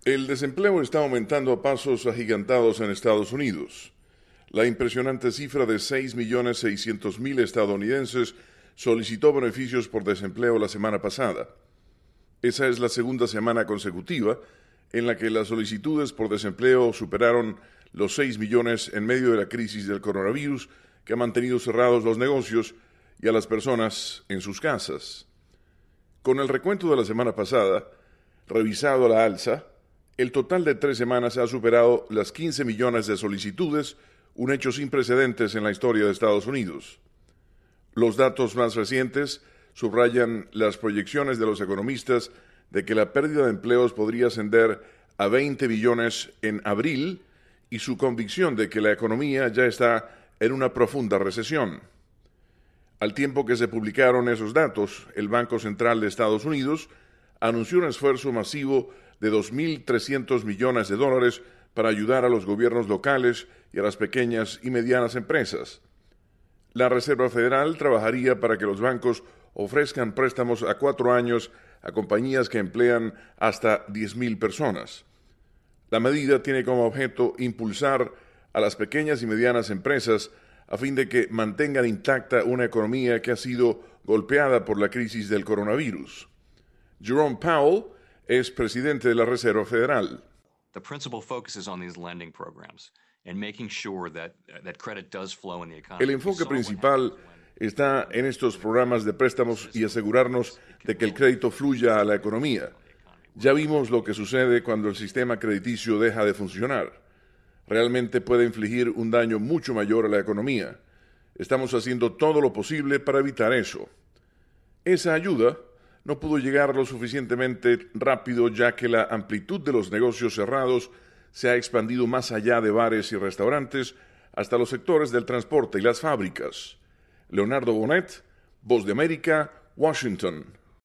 El desempleo está aumentando a pasos agigantados en Estados Unidos. La impresionante cifra de 6.600.000 estadounidenses solicitó beneficios por desempleo la semana pasada. Esa es la segunda semana consecutiva en la que las solicitudes por desempleo superaron los 6 millones en medio de la crisis del coronavirus que ha mantenido cerrados los negocios y a las personas en sus casas. Con el recuento de la semana pasada, revisado a la alza, el total de 3 semanas ha superado las 15 millones de solicitudes, un hecho sin precedentes en la historia de Estados Unidos. Los datos más recientes subrayan las proyecciones de los economistas de que la pérdida de empleos podría ascender a 20 billones en abril y su convicción de que la economía ya está en una profunda recesión. Al tiempo que se publicaron esos datos, el Banco Central de Estados Unidos anunció un esfuerzo masivo de 2.300 millones de dólares para ayudar a los gobiernos locales y a las pequeñas y medianas empresas. La Reserva Federal trabajaría para que los bancos ofrezcan préstamos a 4 años a compañías que emplean hasta 10.000 personas. La medida tiene como objeto impulsar a las pequeñas y medianas empresas a fin de que mantengan intacta una economía que ha sido golpeada por la crisis del coronavirus. Jerome Powell es presidente de la Reserva Federal. The principal focuses on these lending programs and making sure that credit does flow in the economy. El enfoque principal está en estos programas de préstamos y asegurarnos de que el crédito fluya a la economía. Ya vimos lo que sucede cuando el sistema crediticio deja de funcionar. Realmente puede infligir un daño mucho mayor a la economía. Estamos haciendo todo lo posible para evitar eso. Esa ayuda no pudo llegar lo suficientemente rápido, ya que la amplitud de los negocios cerrados se ha expandido más allá de bares y restaurantes hasta los sectores del transporte y las fábricas. Leonardo Bonet, Voz de América, Washington.